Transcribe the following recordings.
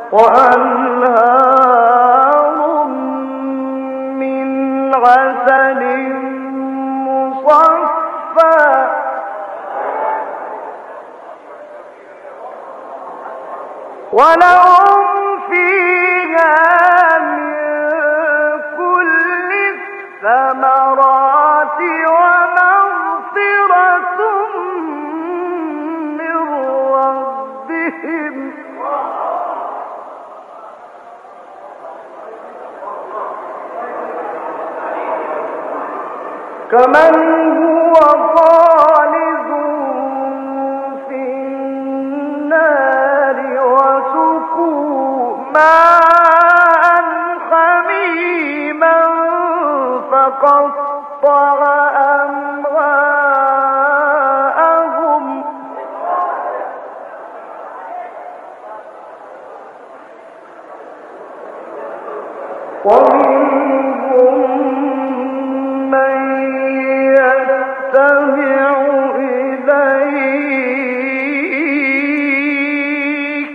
وأنهار من عسل مصفى ولهم فيها من كل الثمرات ومغفرة من ربهم كمن هو خالد في النار وسقوا ماء حميما فقطع أمعاءهم ومنهم من يستمع إليك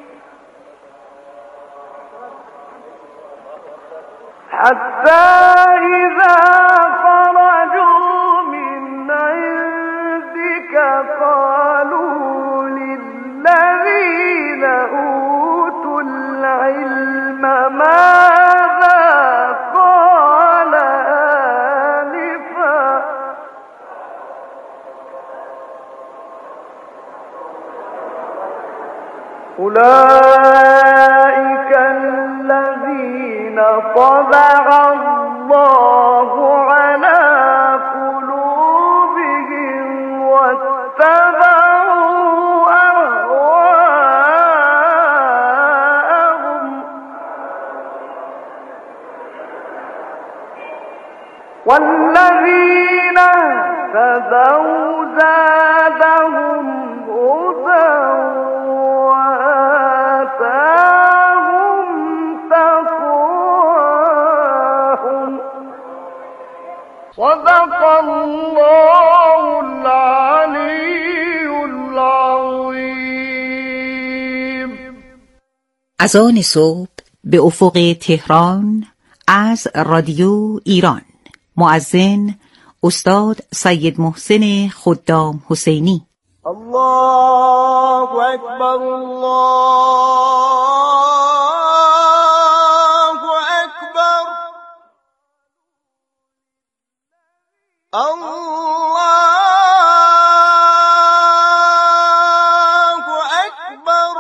حتى إذا خرجوا من عندك قالوا للذين أوتوا العلم ماذا قال آنفا أولئك الذين طبع الله على قلوبهم واتبعوا أهواءهم والذين اهتدوا زادهم هدى وآتاهم تقواهم صدق الله العلي العظيم. اذان صبح به افق تهران از رادیو ایران. مؤذن استاد سید محسن خدام حسینی. الله اکبر الله اکبر الله اکبر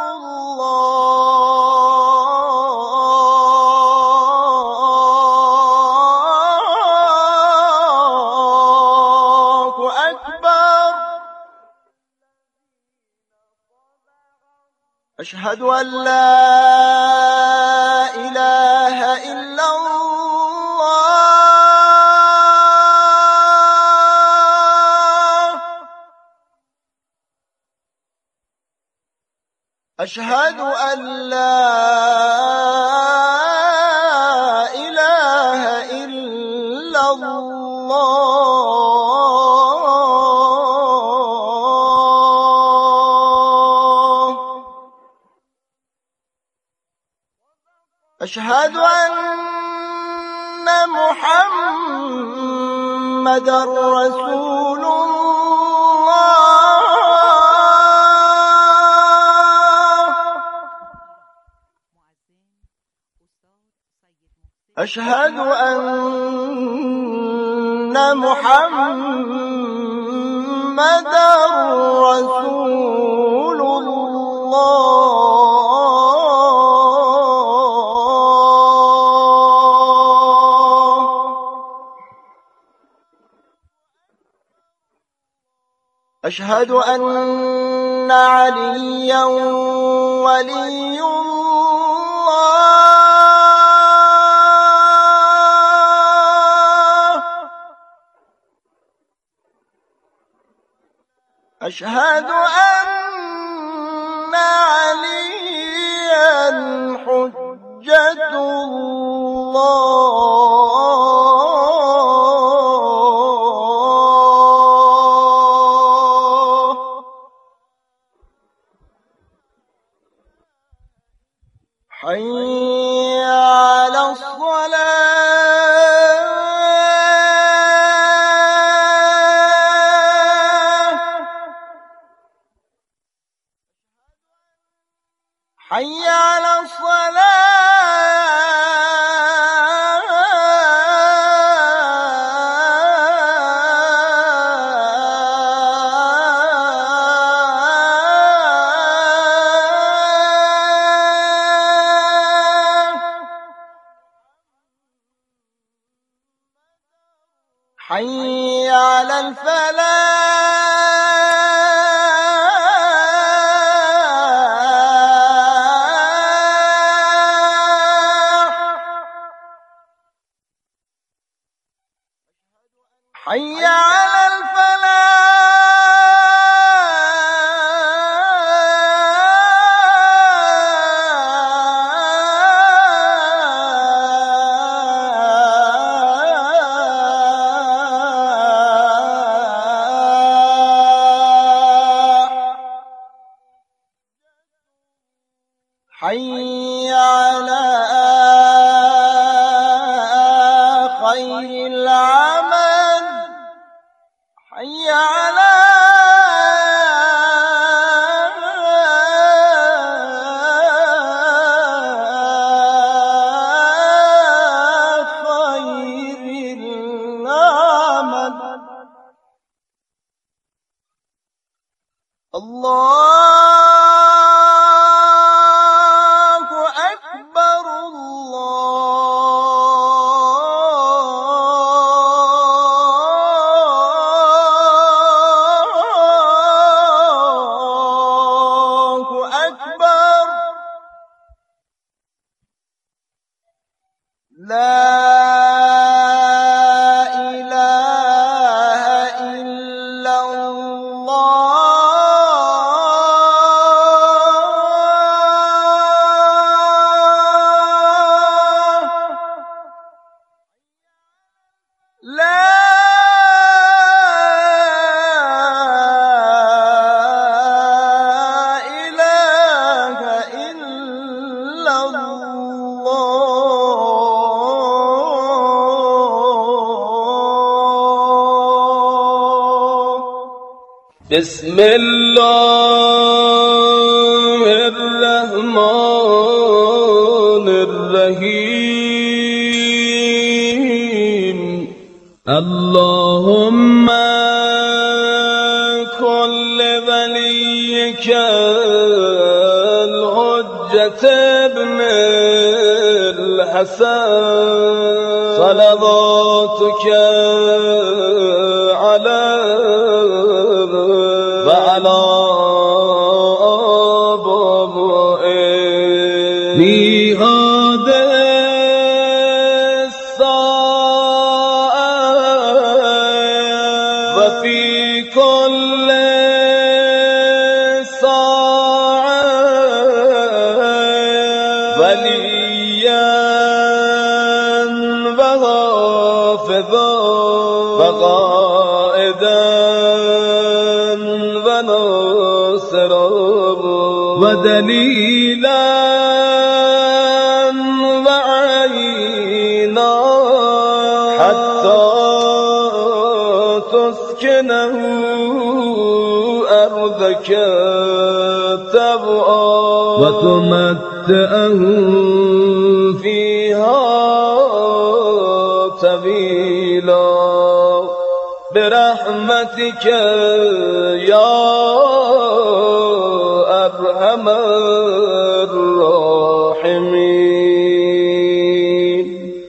الله اکبر أشهد أن لا إله إلا الله أشهد أن لا إله إلا الله أشهد أن محمدًا رسول الله أشهد أن محمدًا رسول الله أشهد أن عليا ولي الله أشهد أن عليا حجة الله حي على الصلاة حي على حي على الفلاح حي على حي على خير العمل حي على خير العمل الله لا إله إلا الله لا إله إلا الله بسم الله الرحمن الرحيم اللهم كن لوليك الحجة ابن الحسن صلواتك عليه وعلى آبائه في هذه الساعة وفي كل ساعة وليا وحافظا وقائدا وناصرا ودليلا وعينا حتى تسكنه أرضك طوعا وتمتعه فيها طويلا برحمتك يا أرحم الراحمين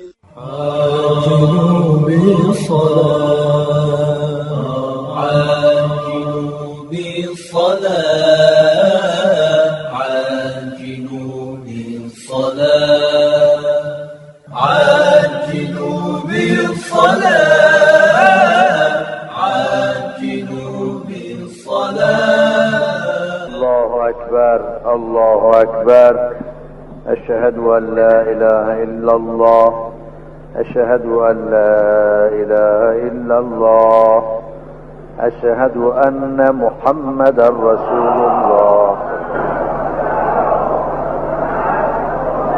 عاجلوا بالصلاة عاجلوا بالصلاة عاجلوا بالصلاة عاجلوا بالصلاة عاجلوا بالصلاة الله أكبر الله أكبر أشهد أن لا إله إلا الله أشهد أن لا إله إلا الله أشهد أن محمدا رسول الله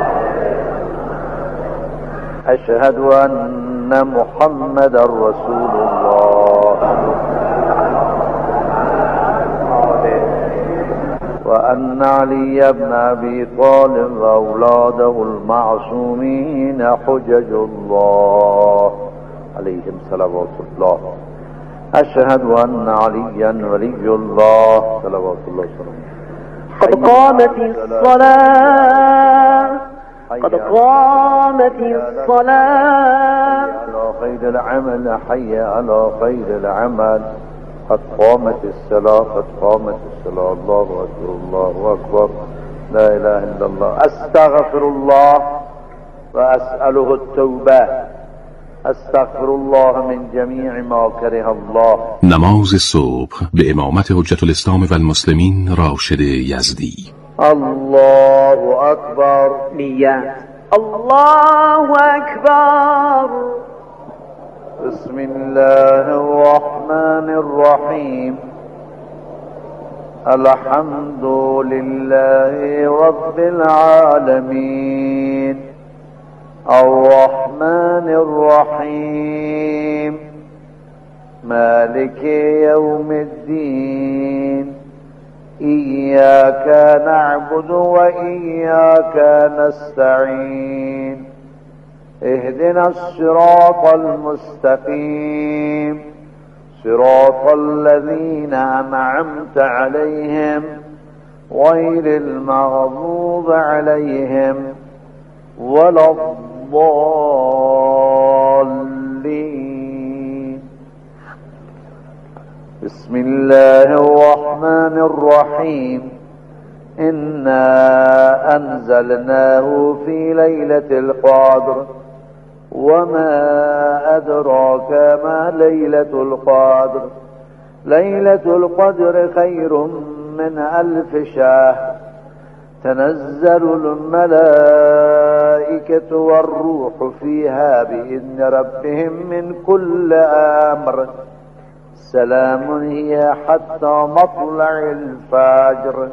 أشهد أن محمد رسول الله وأن علي بن أبي طالب وأولاده المعصومين حجج الله عليهم صلوات الله. أشهد أن عليا ولي الله صلوات الله وسلامه. قد قامت الصلاة قد قامت الصلاة. على خير العمل حي على خير العمل. قد قامت الصلاة قد قامت الصلاة. الله أكبر الله أكبر لا إله إلا الله. أستغفر الله وأسأله التوبة. استغفر الله من جمیع ما کره الله. نماز صبح به امامت حجت الاسلام و المسلمین راشد یزدی. الله اکبر. نیت. الله اکبر. بسم الله الرحمن الرحیم. الحمد لله رب العالمين الرحمن الرحيم مالك يوم الدين إياك نعبد وإياك نستعين اهدنا الصراط المستقيم صراط الذين أنعمت عليهم غير المغضوب عليهم ولا الضالين. بسم الله الرحمن الرحيم. إنا أنزلناه في ليلة القدر وما أدراك ما ليلة القدر. ليلة القدر خير من 1000 شهر. تنزل الملائكة والروح فيها بإذن ربهم من كل أمر سلام هي حتى مطلع الفجر.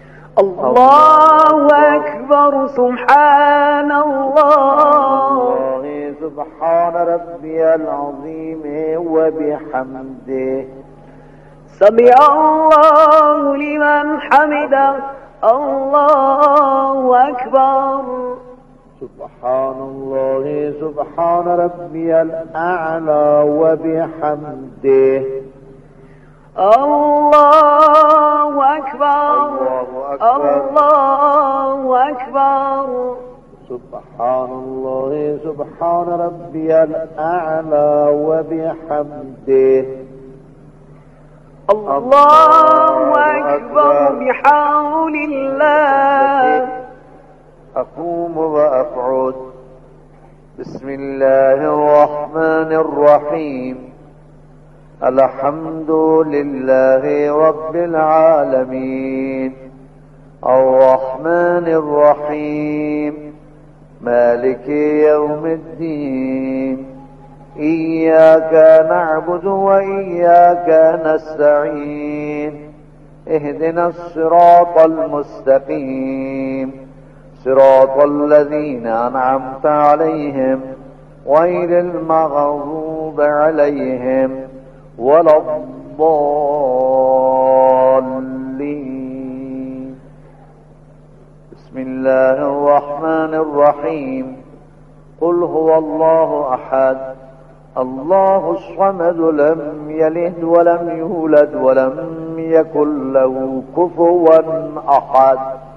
الله أكبر. سبحان الله. سبحان ربي العظيم وبحمده. سمع الله لمن حمده. الله أكبر. سبحان الله سبحان ربي الأعلى وبحمده. الله أكبر. الله أكبر. سبحان الله سبحان ربي الأعلى وبحمده. الله أكبر بحول الله. أقوم وأقعد. بسم الله الرحمن الرحيم. الحمد لله رب العالمين الرحمن الرحيم مالك يوم الدين إياك نعبد وإياك نستعين اهدنا الصراط المستقيم صراط الذين أنعمت عليهم غير المغضوب عليهم ولا الضالين. بسم الله الرحمن الرحيم. قل هو الله أحد الله الصمد لم يلد ولم يولد ولم يكن له كفوا أحد.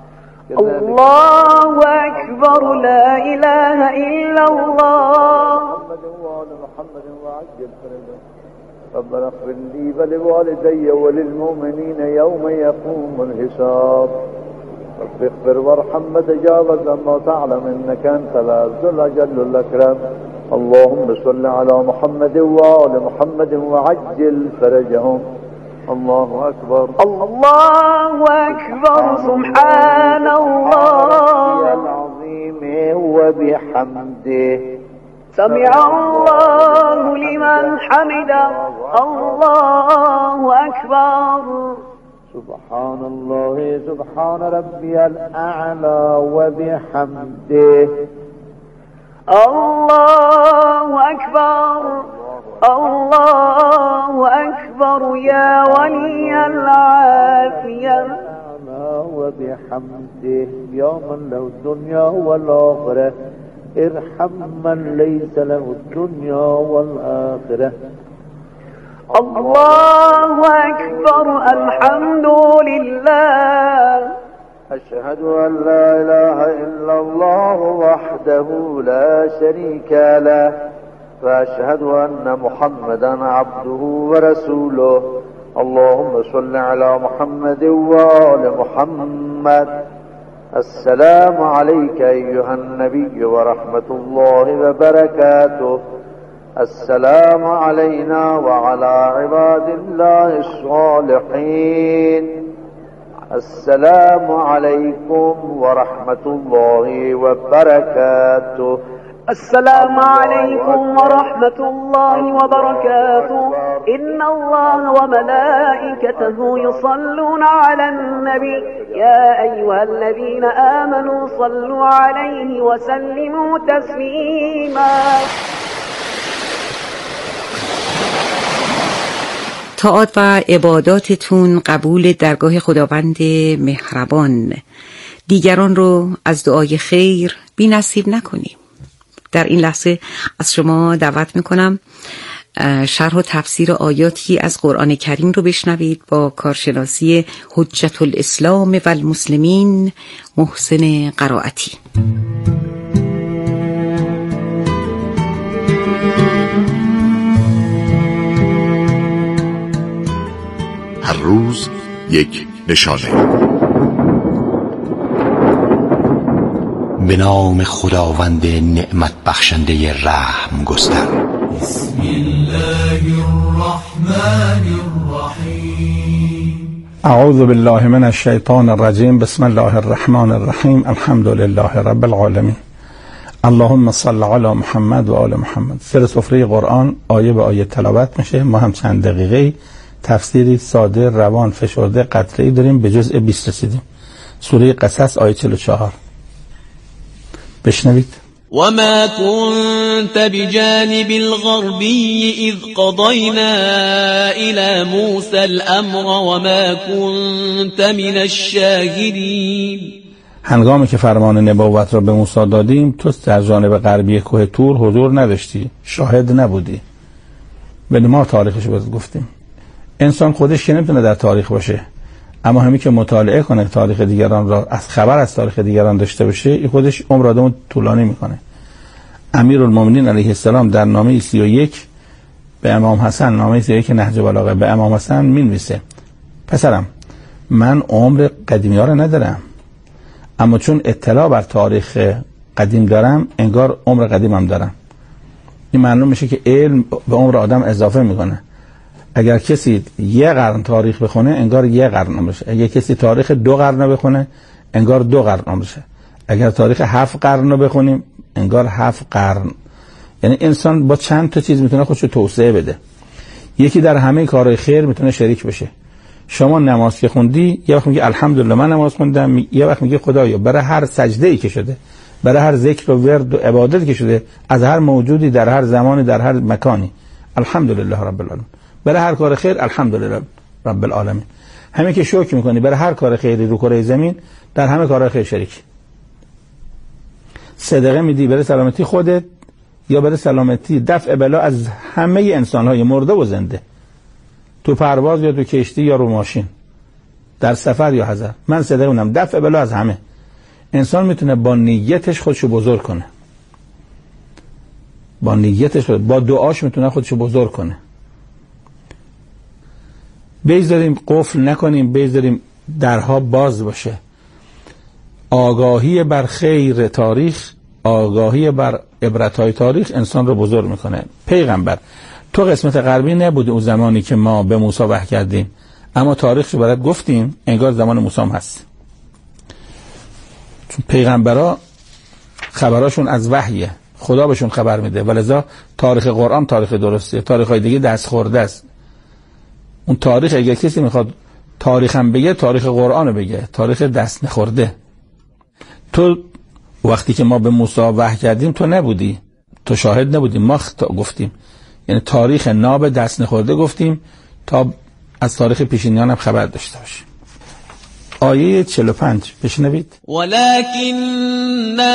الله أكبر. لا إله إلا الله. محمد وعجل ربنا اغفر لي ولوالدي وللمؤمنين يوم يقوم الحساب. رب اغفر وارحم وتجاوز عما تعلم انك انت العز الاجل الاكرم. اللهم صل على محمد وآل محمد وعجل فرجهم. الله اكبر. الله أكبر. سبحان الله العظيم وبحمده. سمع الله لمن حمده. الله أكبر. سبحان الله سبحان ربي الأعلى وبحمده. الله أكبر الله أكبر يا ولي العافية وبحمده يا من له الدنيا والآخرة ارحم من ليس له الدنيا والآخرة. الله أكبر الحمد لله. أشهد أن لا إله إلا الله وحده لا شريك له وأشهد أن محمدا عبده ورسوله. اللهم صل على محمد وآل محمد. السلام عليك أيها النبي ورحمة الله وبركاته. السلام علينا وعلى عباد الله الصالحين. السلام عليكم ورحمة الله وبركاته. السلام عليكم ورحمة الله وبركاته. إن الله وملائكته يصلون على النبي يا أيها الذين آمنوا صلوا عليه وسلموا تسليما. طاعات و عباداتتون قبول درگاه خداوند مهربان. دیگران رو از دعای خیر بی نصیب نکنیم. در این لحظه از شما دعوت میکنم شرح و تفسیر آیاتی از قرآن کریم رو بشنوید با کارشناسی حجت الاسلام و المسلمین محسن قرائتی. هر روز یک نشانه. به نام خداوند نعمت بخشنده رحم گستر. بسم الله الرحمن الرحیم. اعوذ بالله من الشیطان الرجیم. بسم الله الرحمن الرحیم. الحمد لله رب العالمین. اللهم صل علی محمد و آل محمد. سر سفره قرآن آیه به آیه تلاوت میشه. ما هم چند دقیقه تفسیری ساده، روان، فشرده، قطعی داریم. به جزء 20 رسیدیم. سوره قصص آیه 44. بشنوید. وما كنت بجانب الغربي إذ قضينا إلى موسى الأمر وما كنت من الشاهدين. هنگامی که فرمان نبوت را به موسی دادیم تو در جانب غربی کوه طور حضور نداشتی، شاهد نبودی. به ما تاریخش رو گفتیم. انسان خودش که نمیتونه در تاریخ باشه، اما همین که مطالعه کنه تاریخ دیگران را، از خبر از تاریخ دیگران داشته باشه، این خودش عمر آدمو طولانی میکنه. امیرالمومنین علیه السلام در نامه 31 به امام حسن، نامه 31 نهج بلاغه، به امام حسن مینویسه پسرم من عمر قدیمی ها رو ندارم، اما چون اطلاع بر تاریخ قدیم دارم انگار عمر قدیمم دارم. این معلوم میشه که علم به عمر آدم اضافه میکنه. اگر کسی 1 قرن تاریخ بخونه انگار 1 قرن عمرشه. اگر کسی تاریخ 2 قرن بخونه انگار 2 قرن عمرشه. اگر تاریخ 7 قرن رو بخونیم انگار 7 قرن. یعنی انسان با چند تا چیز میتونه خودشو توسعه بده. یکی در همه کارهای خیر میتونه شریک بشه. شما نماز که خوندی یه وقت میگی الحمدلله من نماز خوندم، یه وقت میگی خدایا برای هر سجده‌ای که شده، برای هر ذکر و ورد و عبادتی که شده از هر موجودی در هر زمانی در هر مکانی الحمدلله رب العالمین. برای هر کار خیر الحمدلله رب العالمین. همین که شکر میکنی برای هر کار خیری رو کره زمین در همه کارهای خیر شریک. صدقه میدی برای سلامتی خودت یا برای سلامتی دفع بلا از همه انسان‌های مرده و زنده، تو پرواز یا تو کشتی یا رو ماشین، در سفر یا حضر. من صدقه میدم دفع بلا از همه. انسان میتونه با نیتش خودشو بزرگ کنه، با نیتش با دعاش میتونه خودشو بزرگ کنه. بذاریم قفل نکنیم، بذاریم درها باز باشه. آگاهی بر خیر تاریخ، آگاهی بر عبرت‌های تاریخ انسان رو بزرگ میکنه. پیغمبر تو قسمت غربی نبودی اون زمانی که ما به موسی وحی کردیم، اما تاریخش برات گفتیم انگار زمان موسی هم هست. چون پیغمبرا خبراشون از وحیه، خدا بهشون خبر میده، ولذا تاریخ قرآن تاریخ درستیه. تاریخ‌های دیگه دست خورده است. اون تاریخ اگه کسی میخواد تاریخ هم بگه تاریخ قرآن رو بگه، تاریخ دست نخورده. تو وقتی که ما به موسی وحی کردیم تو نبودی، تو شاهد نبودی، ما گفتیم، یعنی تاریخ ناب دست نخورده گفتیم تا از تاریخ پیشینیان هم خبر داشته باشیم. آیه 45 بشنوید. ولكننا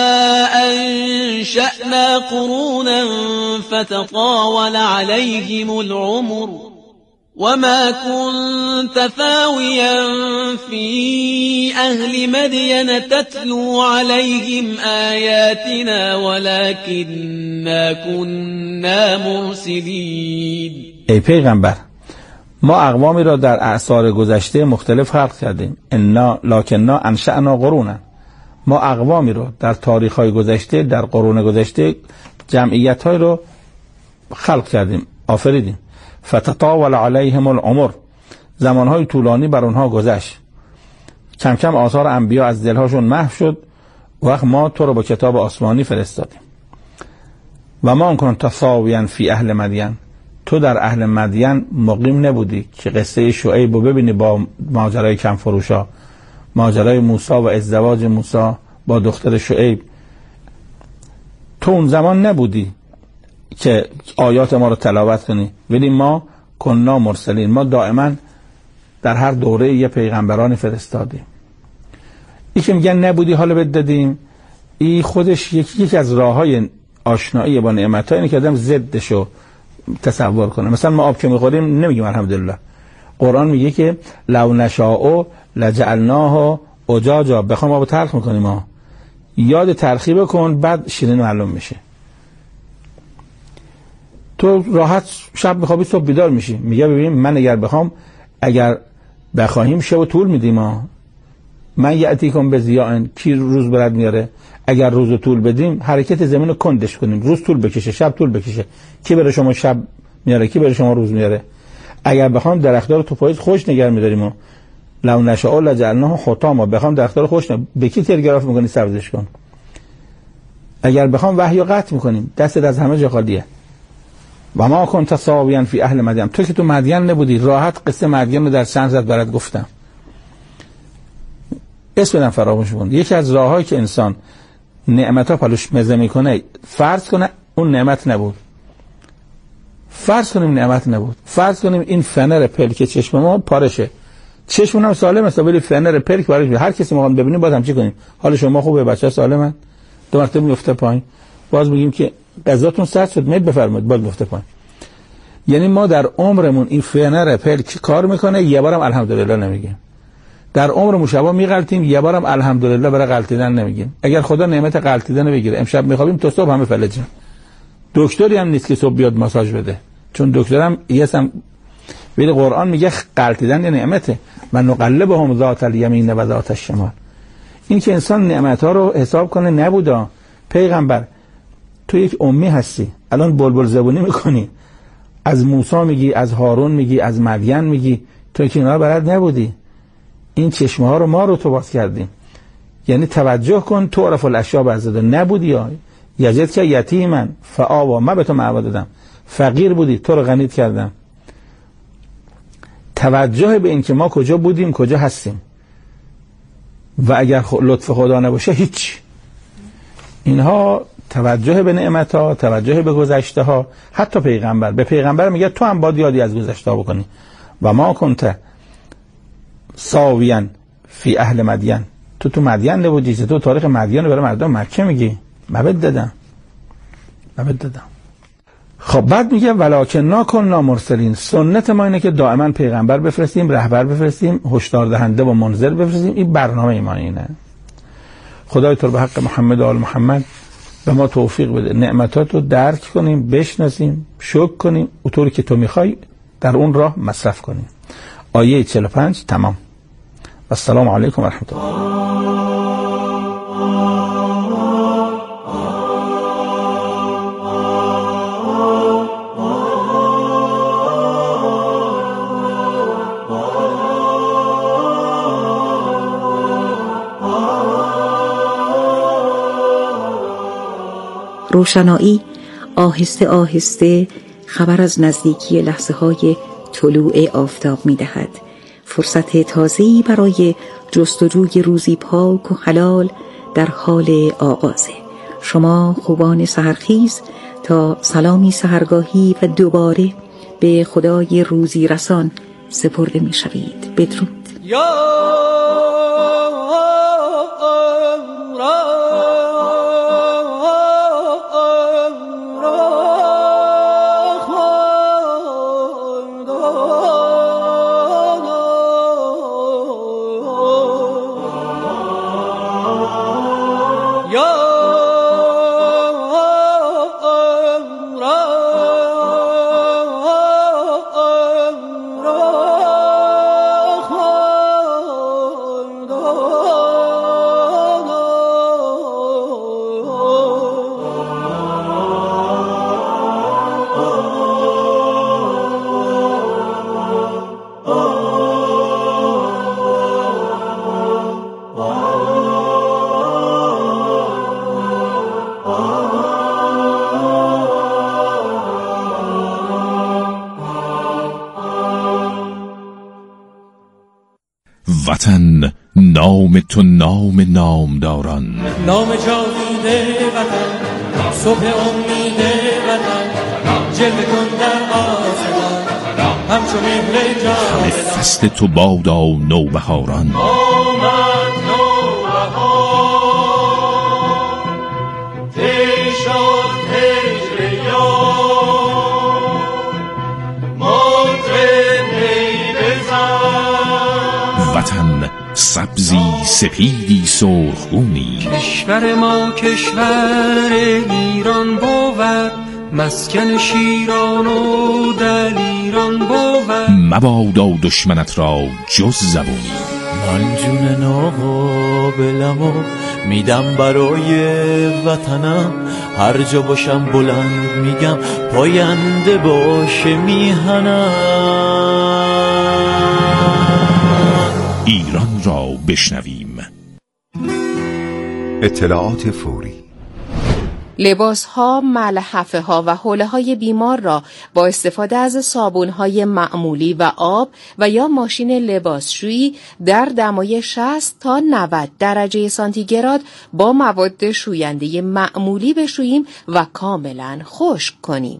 انشأنا قرونا فتطاول عليهم العمر وما كنت ثاويا في أهل مدين تتلو عليهم آياتنا ولكننا كنا مرسلين. ای پیغمبر، ما اقوامی را در اعصار گذشته مختلف خلق کردیم. لکننا انشأنا قرونا، ما اقوامی را در تاریخ‌های گذشته، در قرون گذشته جمعیت‌های را خلق کردیم، آفریدیم. فتطاول علیهم العمر، زمانهای طولانی بر اونها گذشت، کم کم آثار انبیا از دلهاشون محو شد. وقت ما تو رو با کتاب آسمانی فرستادیم. و ما کنت ثاویا فی اهل مدین، تو در اهل مدین مقیم نبودی که قصه شعیب رو ببینی با ماجرای کم فروشا، ماجرای موسی و ازدواج موسی با دختر شعیب. تو اون زمان نبودی که آیات ما رو تلاوت کنی، ولی ما کنا مرسلین، ما دائما در هر دوره یه پیغمبرانی فرستادیم. این که میگن نبودی حالا بد دادیم، این خودش یکی از راههای آشنایی با نعمت‌ها اینه که آدم ضدشو تصور کنه. مثلا ما آب که میخوریم نمیگیم الحمدلله. قرآن میگه که لو نشاء لجعلناه اجاجا، بخوام آب تلخ میکنیم ما، یاد تلخی بکن بعد شیرین معلوم میشه. تو راحت شب میخوابی صبح بیدار میشی، میگه ببین من اگر بخواهیم شب طول میدیم من یأتیکم بضیاء، کی روز برد میاره، اگر روز طول بدیم حرکت زمین رو کندش کنیم، روز طول بکشه شب طول بکشه، کی برای شما شب میاره، کی برای شما روز میاره. اگر بخوام درختار تو پاییز خوش نگه میداریم لو نشاء لجعلناه حطاما، بخوام درختار خوش به کی تلگراف میکنی سبزش کن. اگر بخوام وحی رو قطع میکنیم، دستت از همه جا خالیه. و ما کنت ثاویا فی اهل مدین، تو که تو مدین نبودی. راحت قصه مدین رو در چند ساعت برات گفتم، اسمم فراموش کن. یکی از راههایی که انسان نعمت‌ها پلوش مزه میکنه، فرض کنه اون نعمت نبود، فرض کنیم نعمت نبود، فرض کنیم این فنر پلک چشم ما پارشه، چشمون هم سالم است ولی فنر پلک پارش، هر کسی ما ببینیم باز هم چی کنیم، حال شما خوبه، بچه‌ها سالمن، دو مرتبه میفته پایین، باز میگیم که غذاتون سرد شد میل بفرمایید، باز میفته پایین. یعنی ما در عمرمون این فنر پلک کار میکنه، یه بارم الحمدلله نمیگیم. در عمر مشابه میغلطیم، یه بارم الحمدلله برای غلطیدن نمیگیم. اگر خدا نعمت غلطیدن بگیره، امشب میخوابیم تا صبح همه فلجیم. دکتری هم نیست که صبح بیاد ماساژ بده، چون دکترم یسم. ولی قرآن میگه غلطیدن یه نعمته. من نقلبهم ذات الیمین و ذات الشمال. این که انسان نعمت‌ها رو حساب کنه نبودا. پیغمبر تو یک امی هستی، الان بلبل زبونی میکنی، از موسی میگی، از هارون میگی، از مدین میگی، تو که اینا رو بلد نبودی. این چشمه ها رو ما رو تو باز کردیم. یعنی توجه کن، تو عرف الاشیاء بعضده نبودی، یا یجد که یتیمن فآوا، من به تو معوا دادم، فقیر بودی تو رو غنیت کردم. توجه به این که ما کجا بودیم کجا هستیم، و اگر لطف خدا نباشه هیچ. اینها توجه به نعمت ها، توجه به گذشته ها. حتی پیغمبر به پیغمبر میگه تو هم باید یادی از گذشته ها بکنی. و ما کنت ثاویا فی اهل مدین، تو مدین نبودی، تو تاریخ مدین رو برای مردم مکه میگی. مبد دادم. خب بعد میگه ولکن کنا مرسلین، سنت ما اینه که دائما پیغمبر بفرستیم، رهبر بفرستیم، هشدار دهنده و منذر بفرستیم. این برنامه ایمان اینه. خدای تو به حق محمد و آل محمد به ما توفیق بده نعمتات رو درک کنیم، بشناسیم، شکر کنیم، اونطوری که تو میخوای در اون راه مصرف کنیم. آیه 45 تمام. السلام علیکم و رحمت الله. روشنایی آهسته آهسته خبر از نزدیکی لحظه های طلوع آفتاب می دهد. فرصت تازه‌ای برای جستجوی روزی پاک و حلال در حال آغازه. شما خوبان سحرخیز تا سلامی سحرگاهی و دوباره به خدای روزی رسان سپرده می شوید. بدرود. وطن نام تو نام نامداران، نام جاوید وطن، صبح امید وطن، جلوه کن در آسمان همچو مهر جاودان. همه فصل تو بادا نوبهاران، آمد نوبهار تی شد هجر یار، مطرب نی بزن. وطن سبزی سپیدی سرخگونی، کشور ما کشور ایران بود، مسکن شیران و دلیران بود. مبادا دشمنت را جز زبونی، من جون ناقابلمو میدم برای وطنم، هر جا باشم بلند میگم پاینده باشه میهنم. ایران را بشنویم. اطلاعات فوری: لباس‌ها، ملحفه‌ها و حوله‌های بیمار را با استفاده از صابون‌های معمولی و آب و یا ماشین لباسشویی در دمای 60 تا 90 درجه سانتیگراد با مواد شوینده معمولی بشوییم و کاملاً خشک کنیم.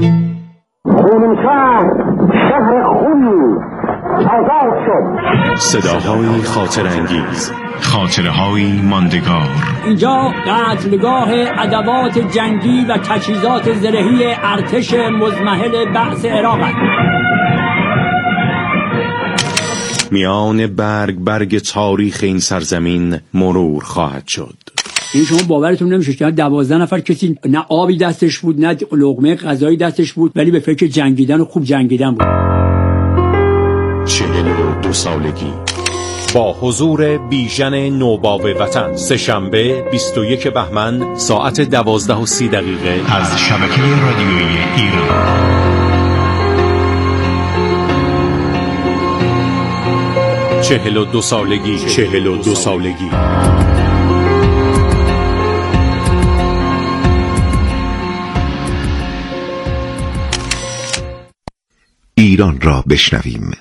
شهر خونی آزاد شد. صداهای خاطرانگیز، خاطرهایی ماندگار. اینجا قتلگاه ادوات جنگی و تجهیزات زرهی ارتش مزمحل بعث عراق است. میان برگ تاریخ این سرزمین مرور خواهد شد. این شما باورتون نمیشه که 12 نفر کسی نه آبی دستش بود نه لقمه غذایی دستش بود، ولی به فکر جنگیدن و خوب جنگیدن بود. 42 سالگی با حضور بیژن نوباوه وطن، سه‌شنبه 21 بهمن ساعت 12:30 از شبکه رادیویی ایران. 42 سالگی. ایران را بشنویم.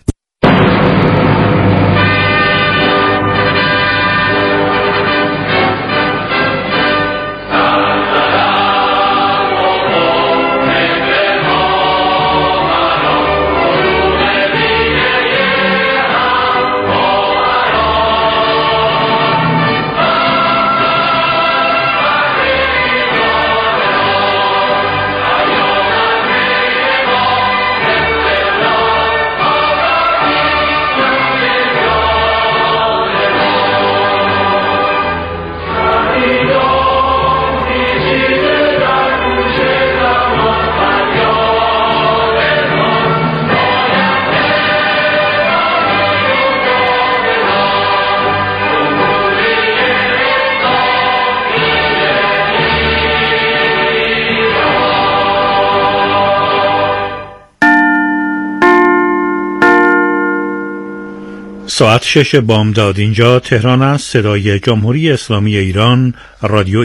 ساعت 6 بامداد. اینجا تهران است. صدای جمهوری اسلامی ایران، رادیو